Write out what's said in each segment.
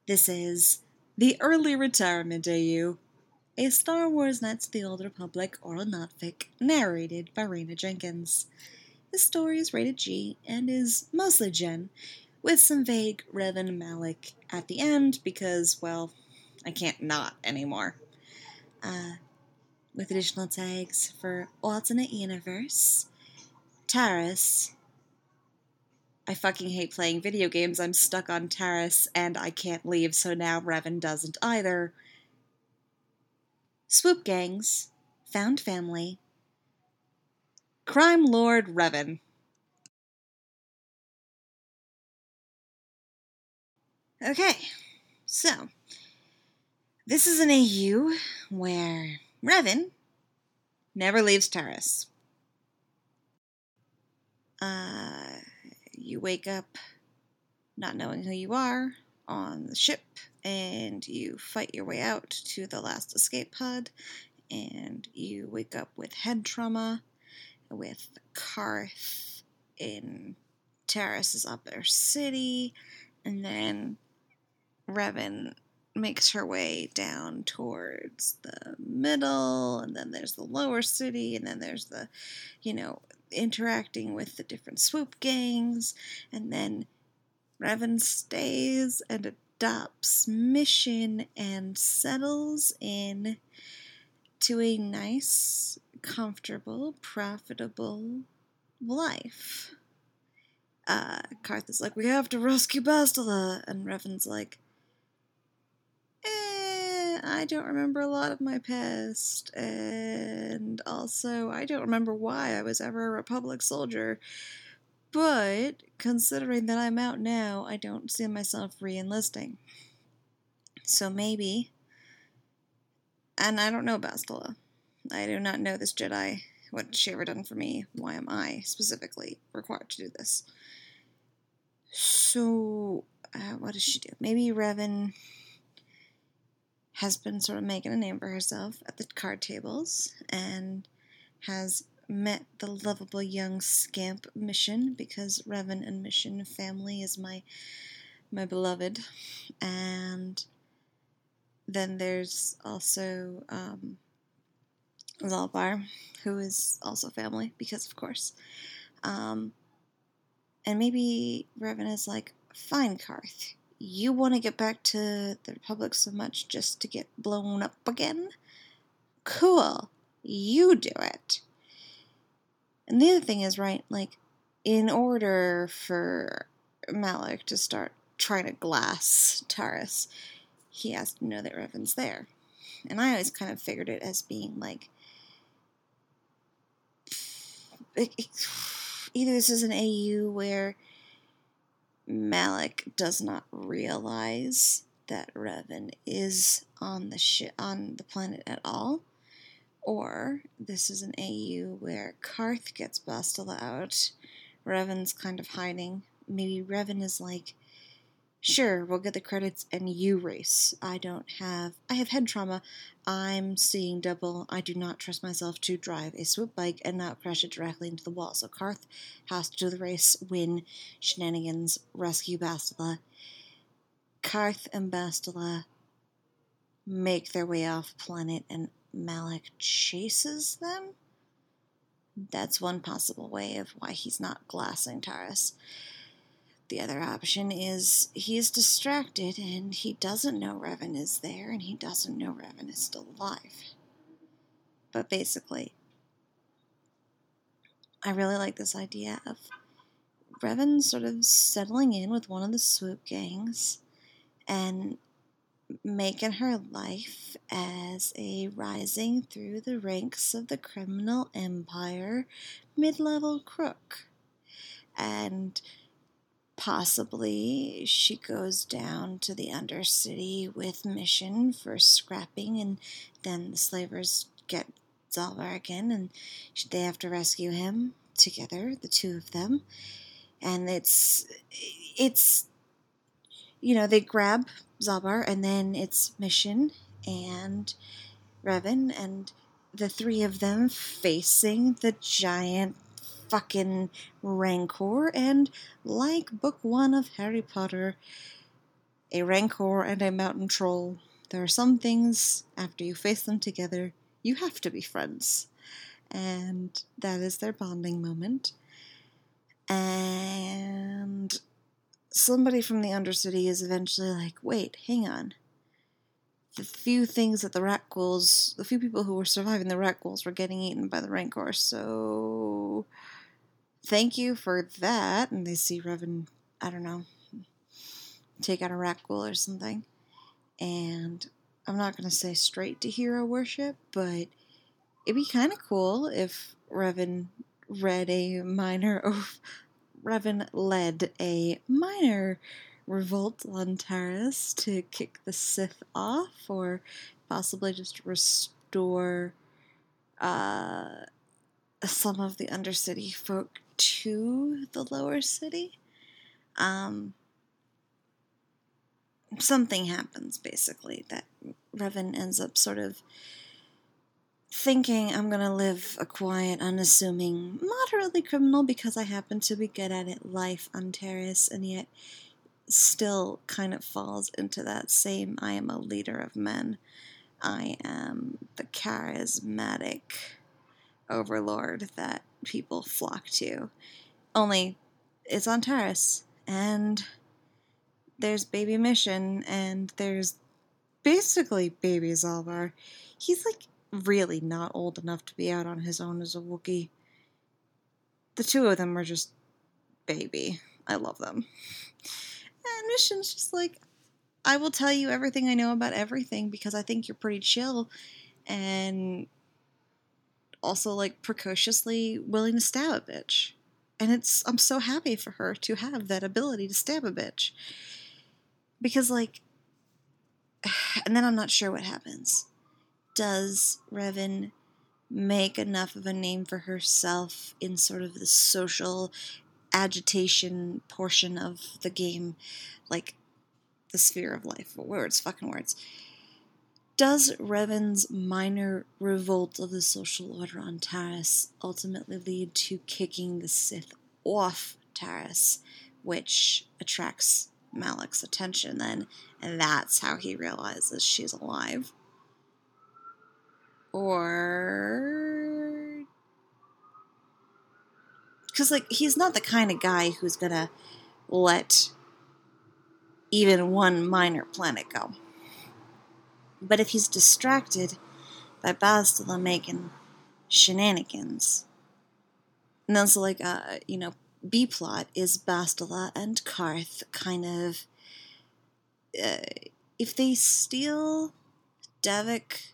This is The Early Retirement AU, a Star Wars Knights of the Old Republic oral notfic narrated by Raina Jenkins. This story is rated G and is mostly Gen, with some vague Revan Malik at the end because, well, I can't not anymore. With additional tags for Alternate Universe, Taris. I fucking hate playing video games. I'm stuck on Taris and I can't leave, so now Revan doesn't either. Swoop Gangs, Found Family, Crime Lord Revan. Okay, so this is an AU where Revan never leaves Taris. You wake up not knowing who you are on the ship, and you fight your way out to the last escape pod, and you wake up with head trauma, with Karth in Taris' upper city, and then Revan makes her way down towards the middle, and then there's the lower city, and then there's the, interacting with the different swoop gangs, and then Revan stays and adopts Mission and settles in to a nice, comfortable, profitable life. Karth is like, we have to rescue Bastila, and Revan's like, I don't remember a lot of my past, and also I don't remember why I was ever a Republic soldier, but considering that I'm out now, I don't see myself re-enlisting. So maybe, and I don't know Bastila. I do not know this Jedi. What has she ever done for me? Why am I specifically required to do this? So, what does she do? Maybe Revan has been sort of making a name for herself at the card tables and has met the lovable young scamp Mission, because Revan and Mission family is my beloved. And then there's also Zalbar, who is also family, because of course. And maybe Revan is like, fine, Karth, you want to get back to the Republic so much just to get blown up again? Cool. You do it. And the other thing is, right, like, in order for Malik to start trying to glass Taris, he has to know that Revan's there. And I always kind of figured it as being like, either this is an AU where Malik does not realize that Revan is on the planet at all, or this is an AU where Karth gets Bastila out, Revan's kind of hiding. Maybe Revan is like, sure, we'll get the credits and you race. I have head trauma. I'm seeing double. I do not trust myself to drive a swoop bike and not crash it directly into the wall. So Karth has to do the race, win, shenanigans, rescue Bastila. Karth and Bastila make their way off planet and Malik chases them. That's one possible way of why he's not glassing Taris. The other option is he's distracted and he doesn't know Revan is there and he doesn't know Revan is still alive. But basically, I really like this idea of Revan sort of settling in with one of the swoop gangs and making her life as a rising through the ranks of the criminal empire mid-level crook. And possibly she goes down to the Undercity with Mission for scrapping, and then the slavers get Zalbar again, and they have to rescue him together, the two of them. And it's they grab Zalbar, and then it's Mission and Revan, and the three of them facing the giant fucking Rancor, and like book 1 of Harry Potter, a Rancor and a Mountain Troll. There are some things, after you face them together, you have to be friends. And that is their bonding moment. And somebody from the Undercity is eventually like, wait, hang on. The few things that the few people who were surviving the rat ghouls were getting eaten by the Rancor, so thank you for that. And they see Revan, I don't know, take out a rat ghoul or something. And I'm not going to say straight to hero worship, but it'd be kind of cool if Revan led a minor revolt on Taris to kick the Sith off, or possibly just restore some of the Undercity folk to the lower city. Something happens, basically, that Revan ends up sort of thinking, I'm going to live a quiet, unassuming, moderately criminal, because I happen to be good at it, life on Taris, and yet still kind of falls into that same, I am a leader of men. I am the charismatic overlord that people flock to. Only it's on Taris, and there's Baby Mission, and there's basically Baby Zalbar. He's like really not old enough to be out on his own as a Wookiee. The two of them are just baby. I love them. And Mission's just like, I will tell you everything I know about everything because I think you're pretty chill and also like precociously willing to stab a bitch. And I'm so happy for her to have that ability to stab a bitch. Because like, and then I'm not sure what happens. Does Revan make enough of a name for herself in sort of the social agitation portion of the game, like the sphere of life? Fucking words. Does Revan's minor revolt of the social order on Taris ultimately lead to kicking the Sith off Taris, which attracts Malak's attention then, and that's how he realizes she's alive? Or... because, like, he's not the kind of guy who's gonna let even one minor planet go. But if he's distracted by Bastila making shenanigans, and also, like, B-plot is Bastila and Karth kind of... if they steal Davik...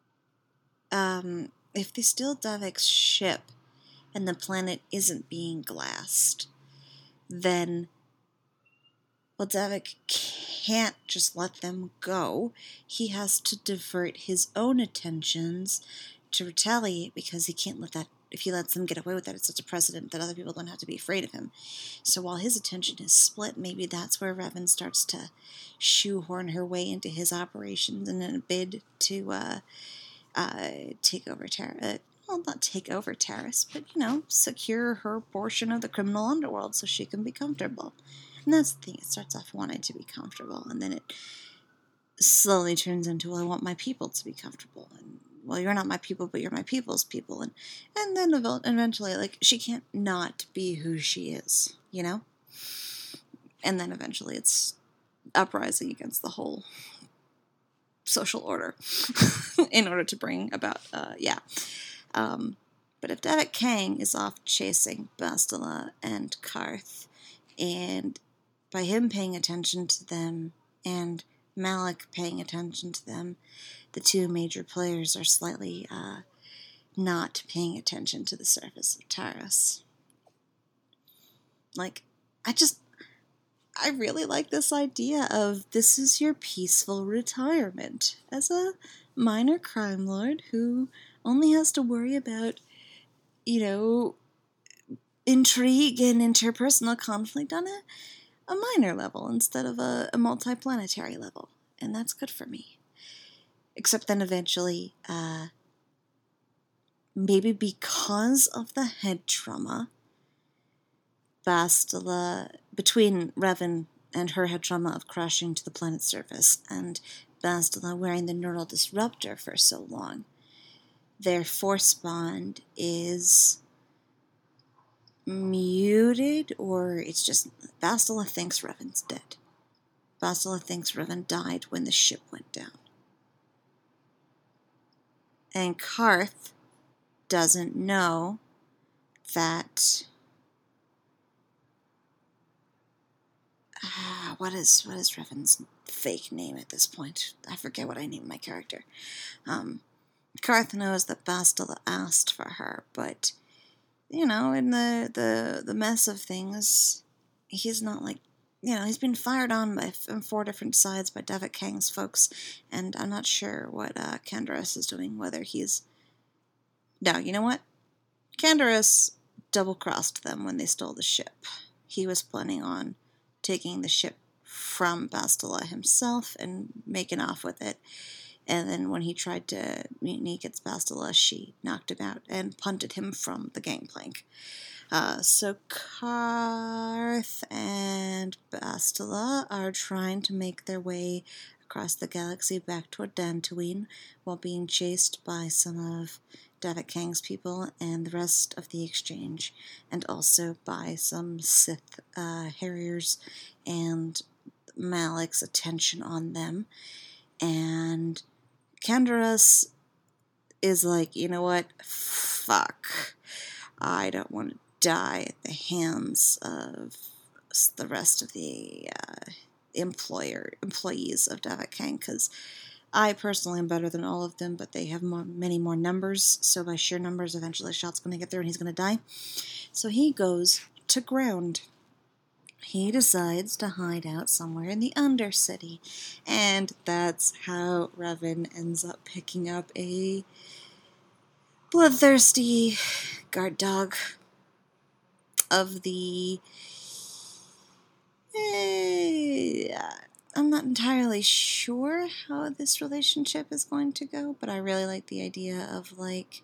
if they steal Davik's ship and the planet isn't being glassed, then, well, Davik can't just let them go. He has to divert his own attentions to retaliate, because he can't let that, if he lets them get away with that, it's such a precedent that other people don't have to be afraid of him. So while his attention is split, maybe that's where Revan starts to shoehorn her way into his operations in a bid to take over Taris. Well, not take over Taris, but, secure her portion of the criminal underworld so she can be comfortable. And that's the thing, it starts off wanting to be comfortable, and then it slowly turns into, well, I want my people to be comfortable, and, well, you're not my people, but you're my people's people, and then eventually, like, she can't not be who she is, And then eventually it's uprising against the whole social order in order to bring about, but if Davik Kang is off chasing Bastila and Karth, and by him paying attention to them and Malak paying attention to them, the two major players are slightly not paying attention to the surface of Taris. Like, I really like this idea of this is your peaceful retirement as a minor crime lord who only has to worry about, intrigue and interpersonal conflict on a minor level instead of a multi-planetary level. And that's good for me. Except then eventually, maybe because of the head trauma, Bastila, between Revan and her head trauma of crashing to the planet's surface, and Bastila wearing the neural disruptor for so long. Their force bond is muted, or it's just Bastila thinks Revan's dead. Bastila thinks Revan died when the ship went down. And Karth doesn't know that... what is Revan's fake name at this point? I forget what I named my character. Karth knows that Bastila asked for her, but, in the mess of things, he's not like, he's been fired on from 4 different sides by Davik Kang's folks, and I'm not sure what Canderous is doing, whether he's... No, you know what? Canderous double-crossed them when they stole the ship. He was planning on taking the ship from Bastila himself and making off with it. And then when he tried to mutiny against Bastila, she knocked him out and punted him from the gangplank. So Karth and Bastila are trying to make their way across the galaxy back toward Dantooine while being chased by some of Davik Kang's people and the rest of the Exchange, and also by some Sith Harriers and Malik's attention on them. And Canderous is like, you know what? Fuck. I don't want to die at the hands of the rest of the employees of Davik Kang, because I personally am better than all of them, but they have many more numbers, so by sheer numbers, eventually the shot's going to get there and he's going to die. So he goes to ground. He decides to hide out somewhere in the Undercity, and that's how Revan ends up picking up a bloodthirsty guard dog of the... I'm not entirely sure how this relationship is going to go, but I really like the idea of, like...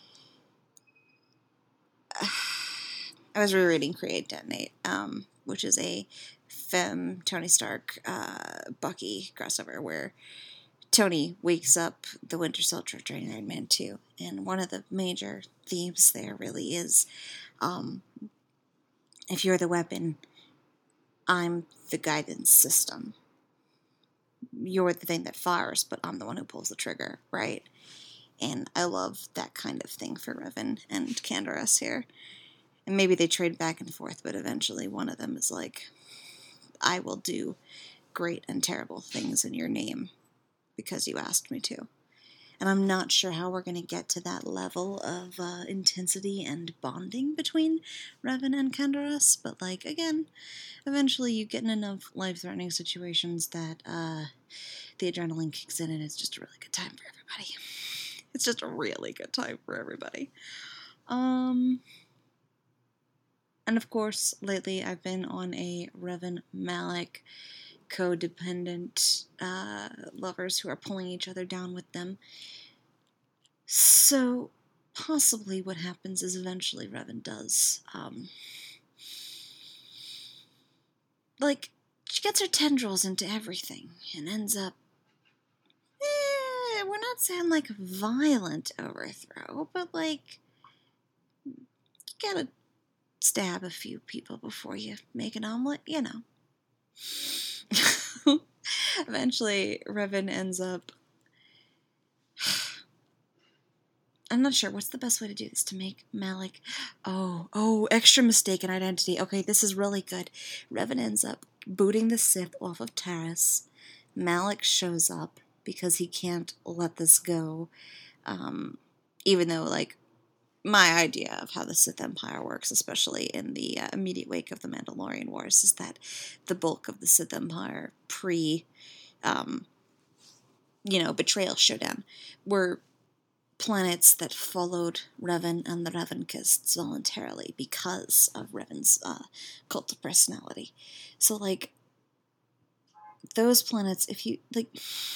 I was rereading Create Detonate, which is a femme Tony Stark Bucky crossover where Tony wakes up the Winter Soldier during Iron Man 2, and one of the major themes there really is, if you're the weapon, I'm the guidance system. You're the thing that fires, but I'm the one who pulls the trigger, right? And I love that kind of thing for Revan and Canderous here. And maybe they trade back and forth, but eventually one of them is like, I will do great and terrible things in your name because you asked me to. And I'm not sure how we're going to get to that level of intensity and bonding between Revan and Canderous, but, like, again, eventually you get in enough life-threatening situations that the adrenaline kicks in, and it's just a really good time for everybody. It's just a really good time for everybody. And of course, lately I've been on a Revan Malik codependent lovers who are pulling each other down with them. So possibly what happens is eventually Revan does, she gets her tendrils into everything and ends up, we're not saying like a violent overthrow, but like, you gotta stab a few people before you make an omelet, you know. Eventually, Revan ends up... I'm not sure. What's the best way to do this? To make Malik... Oh, extra mistaken identity. Okay, this is really good. Revan ends up booting the Sith off of Taris. Malik shows up because he can't let this go. Even though, like, my idea of how the Sith Empire works, especially in the immediate wake of the Mandalorian Wars, is that the bulk of the Sith Empire betrayal showdown were planets that followed Revan and the Revankists voluntarily because of Revan's cult of personality. So, like, those planets, if you, like...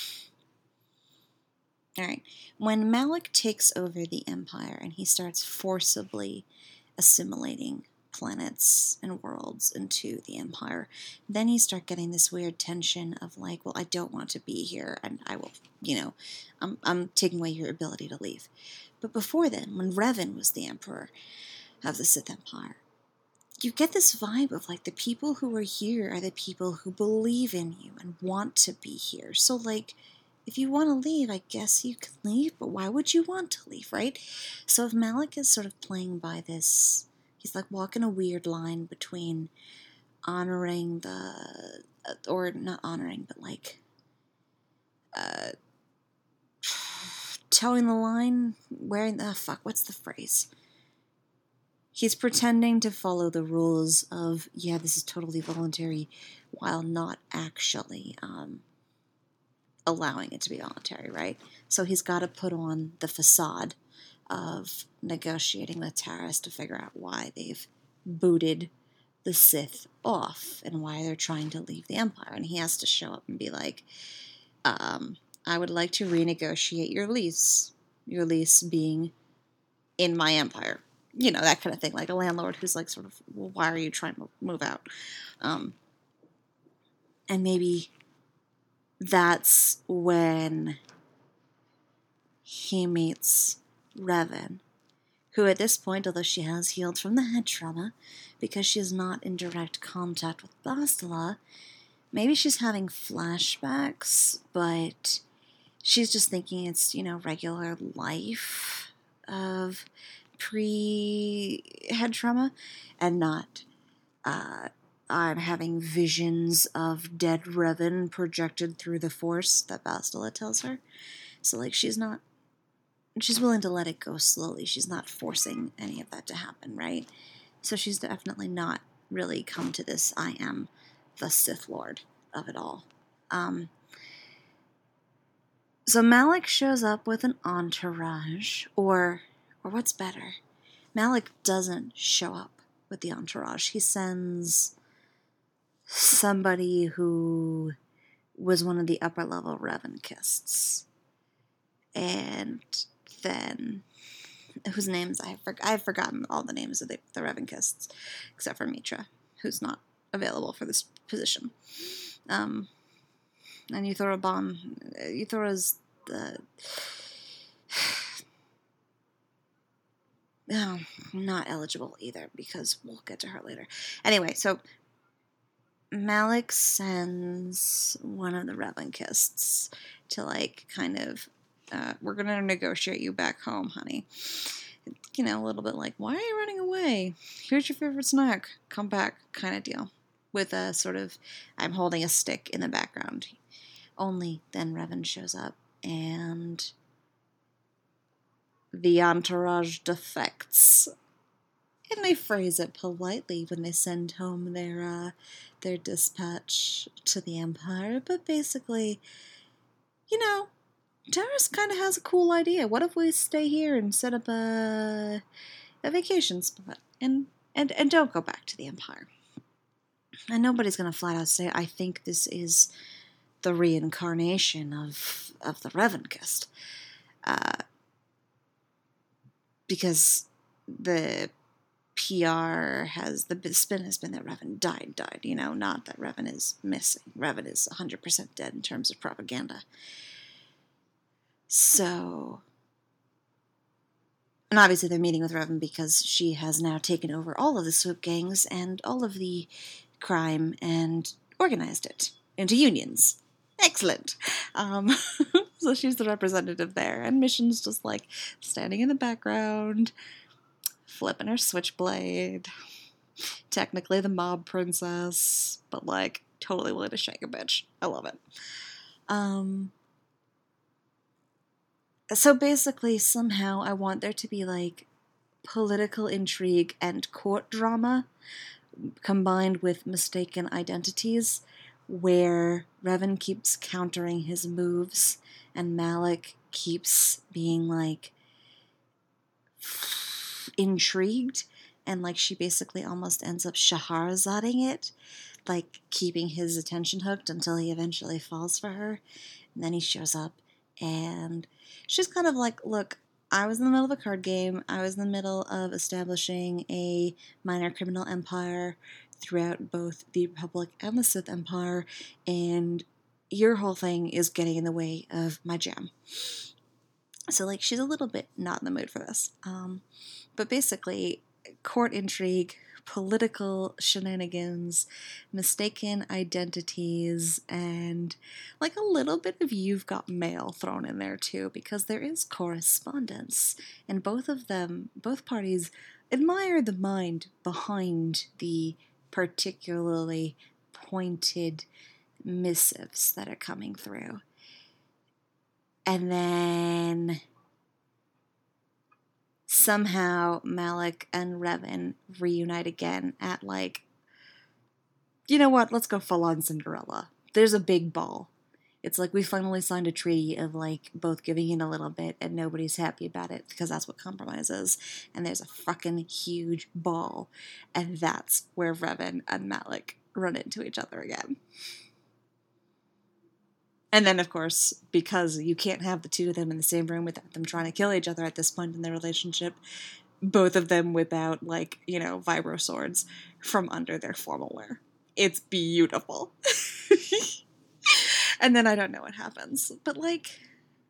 Alright, when Malik takes over the Empire and he starts forcibly assimilating planets and worlds into the Empire. Then you start getting this weird tension of like, well, I don't want to be here, and I will, I'm taking away your ability to leave. But before then, when Revan was the Emperor of the Sith Empire, you get this vibe of like the people who are here are the people who believe in you and want to be here. So like, if you want to leave, I guess you can leave, but why would you want to leave, right? So if Malak is sort of playing by this, he's like walking a weird line between honoring or not honoring, but like, towing the line, what's the phrase? He's pretending to follow the rules of, yeah, this is totally voluntary, while not actually, allowing it to be voluntary, right? So he's got to put on the facade of negotiating with Taris to figure out why they've booted the Sith off and why they're trying to leave the Empire. And he has to show up and be like, I would like to renegotiate your lease. Your lease being in my empire. That kind of thing. Like a landlord who's like sort of, well, why are you trying to move out? And maybe that's when he meets Revan, who at this point, although she has healed from the head trauma, because she is not in direct contact with Bastila, maybe she's having flashbacks, but she's just thinking it's, regular life of pre-head trauma, and not, I'm having visions of dead Revan projected through the Force that Bastila tells her. So, like, she's willing to let it go slowly. She's not forcing any of that to happen, right? So she's definitely not really come to this, I am the Sith Lord of it all. So Malak shows up with an entourage, or what's better, Malak doesn't show up with the entourage. He sends somebody who was one of the upper level Revankists. And then, whose names I've forgotten all the names of the Revankists, except for Mitra, who's not available for this position. And Euthura's the... not eligible either, because we'll get to her later. Anyway, so Malak sends one of the Revankists to, like, kind of, we're going to negotiate you back home, honey. A little bit like, why are you running away? Here's your favorite snack. Come back, kind of deal. With a sort of, I'm holding a stick in the background. Only then Revan shows up, and the entourage defects. And they phrase it politely when they send home their dispatch to the Empire. But basically, Taris kind of has a cool idea. What if we stay here and set up a vacation spot and don't go back to the Empire? And nobody's going to flat out say, I think this is the reincarnation of the Revankist. Because the PR the spin has been that Revan died, not that Revan is missing. Revan is 100% dead in terms of propaganda. So, and obviously they're meeting with Revan because she has now taken over all of the swoop gangs and all of the crime and organized it into unions. Excellent. So she's the representative there, and Mission's just like standing in the background, flipping her switchblade. Technically the mob princess, but like totally willing to shake a bitch. I love it. So basically, somehow I want there to be like political intrigue and court drama combined with mistaken identities, where Revan keeps countering his moves and Malak keeps being like intrigued, and like she basically almost ends up Shahrazading it, like keeping his attention hooked until he eventually falls for her. And then he shows up and she's kind of like, look, I was in the middle of a card game. I was in the middle of establishing a minor criminal empire throughout both the Republic and the Sith Empire, and your whole thing is getting in the way of my jam. So, like, she's a little bit not in the mood for this. But basically, court intrigue, political shenanigans, mistaken identities, and like a little bit of You've Got Mail thrown in there too, because there is correspondence, and both parties admire the mind behind the particularly pointed missives that are coming through. And then somehow Malak and Revan reunite again at, like, you know what, let's go full on Cinderella. There's a big ball. It's like we finally signed a treaty of, like, both giving in a little bit and nobody's happy about it, because that's what compromise is. And there's a fucking huge ball. And that's where Revan and Malak run into each other again. And then, of course, because you can't have the two of them in the same room without them trying to kill each other at this point in their relationship, both of them whip out, like, you know, vibro swords from under their formal wear. It's beautiful. And then I don't know what happens. But, like,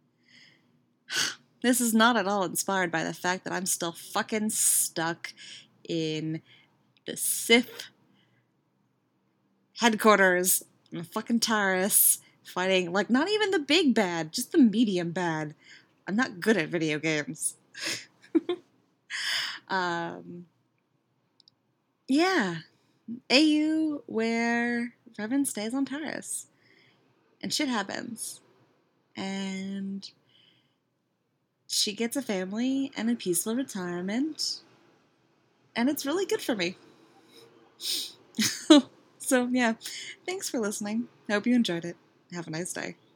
this is not at all inspired by the fact that I'm still fucking stuck in the Sith headquarters in fucking Taris, fighting, like, not even the big bad, just the medium bad. I'm not good at video games. Yeah. AU where Revan stays on Taris. And shit happens. And she gets a family and a peaceful retirement. And it's really good for me. So, yeah. Thanks for listening. I hope you enjoyed it. Have a nice day.